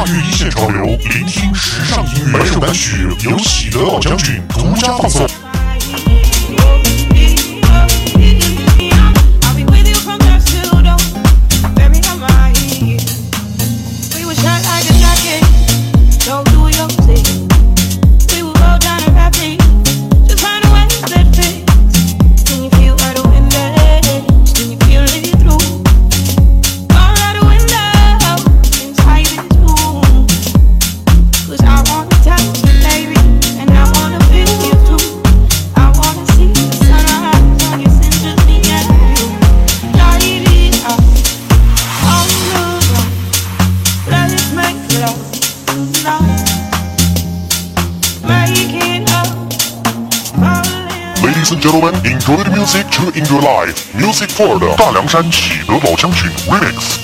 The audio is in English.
跨越一线潮流，聆听时尚音乐，百首单曲由喜得老将军独家放送。Ladies and gentlemen, enjoy the music to enjoy life. Music for the 大凉山喜得老将军 Remix.